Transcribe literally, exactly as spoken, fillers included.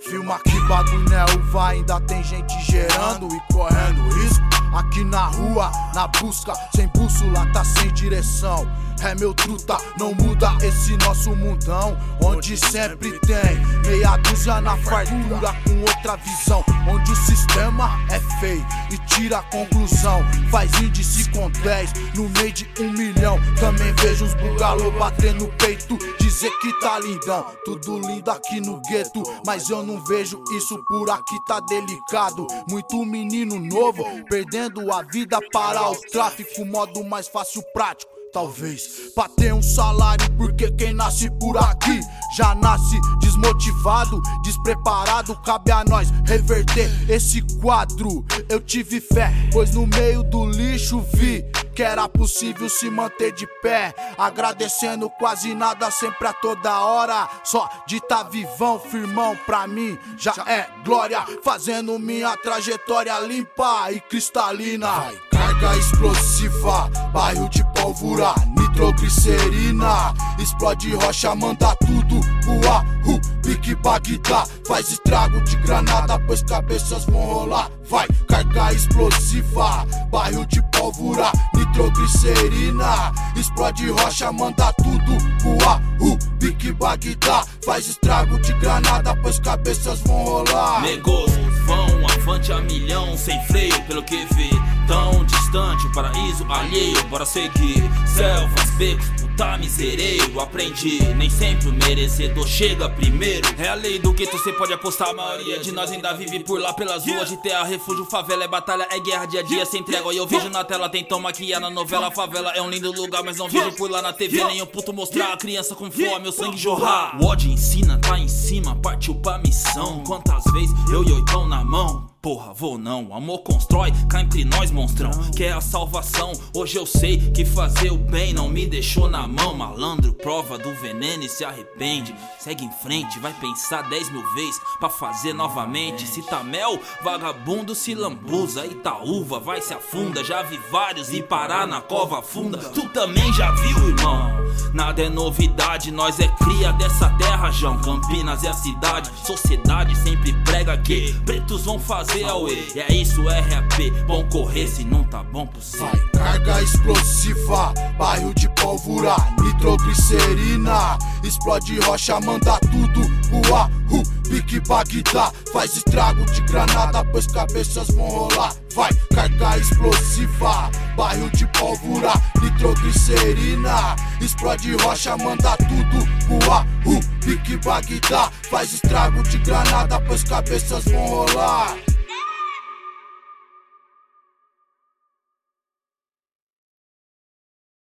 Filma que bagulho não é uva, ainda tem gente gerando e correndo risco. Aqui na rua, na busca, sem bússola, tá sem direção. É meu truta, não muda esse nosso mundão, onde sempre tem meia dúzia na fartura com outra visão, onde o sistema é feio e tira a conclusão. Faz índice com dez no meio de um milhão. Também vejo os bugalô bater no peito, dizer que tá lindão. Tudo lindo aqui no gueto, mas eu não vejo isso por aqui, tá delicado. Muito menino novo perdendo a vida para o tráfico, modo mais fácil, prático. Talvez pra ter um salário, porque quem nasce por aqui já nasce desmotivado, despreparado. Cabe a nós reverter esse quadro. Eu tive fé, pois no meio do lixo vi que era possível se manter de pé, agradecendo quase nada, sempre a toda hora. Só de tá vivão, firmão, pra mim já é glória. Fazendo minha trajetória limpa e cristalina. Vai, carga explosiva, bairro de pólvora, nitroglicerina. Explode rocha, manda tudo voar. uh, Pique Bagdá, faz estrago de granada, pois cabeças vão rolar. Vai, carga explosiva, bairro de pólvora, nitroglicerina. Explode rocha, manda tudo voar. uh, Pique Bagdá, faz estrago de granada, pois cabeças vão rolar. Negócios vão avante a milhão, sem freio, pelo que vê. Tão distante, o paraíso alheio, bora seguir. Selvas, becos, puta misereiro. Aprendi, nem sempre o merecedor chega primeiro. É a lei do gueto, cê pode apostar. A maioria de nós ainda vive por lá pelas ruas de terra, refúgio, favela, é batalha, é guerra, dia a dia sem trégua. E eu vejo na tela, tentam maquiar na novela. Favela é um lindo lugar, mas não vejo por lá na T V nenhum puto mostrar a criança com fome, o sangue jorrar. O ódio ensina, tá em cima, partiu pra missão. Quantas vezes eu e oitão na mão? Porra, vou não, amor constrói, cá entre nós monstrão, que é a salvação. Hoje eu sei que fazer o bem não me deixou na mão. Malandro, prova do veneno e se arrepende. Segue em frente, vai pensar dez mil vezes pra fazer novamente. Se tá mel, vagabundo se lambuza. Itaúva, vai se afunda. Já vi vários e parar na cova funda. Tu também já viu, irmão? Nada é novidade, nós é cria dessa terra, João. Campinas é a cidade, sociedade sempre prega que pretos vão fazer auê. E é isso, R A P, bom correr se não tá bom pro céu. Vai, carga explosiva, bairro de pólvora, nitroglicerina. Explode rocha, manda tudo voar. uh, Pique Bagdá, faz estrago de granada, pois cabeças vão rolar. Vai, carga explosiva, bairro de pólvora, nitroglicerina. Explode rocha, manda tudo voar. uh, Pique Bagdá, faz estrago de granada, pois cabeças vão rolar.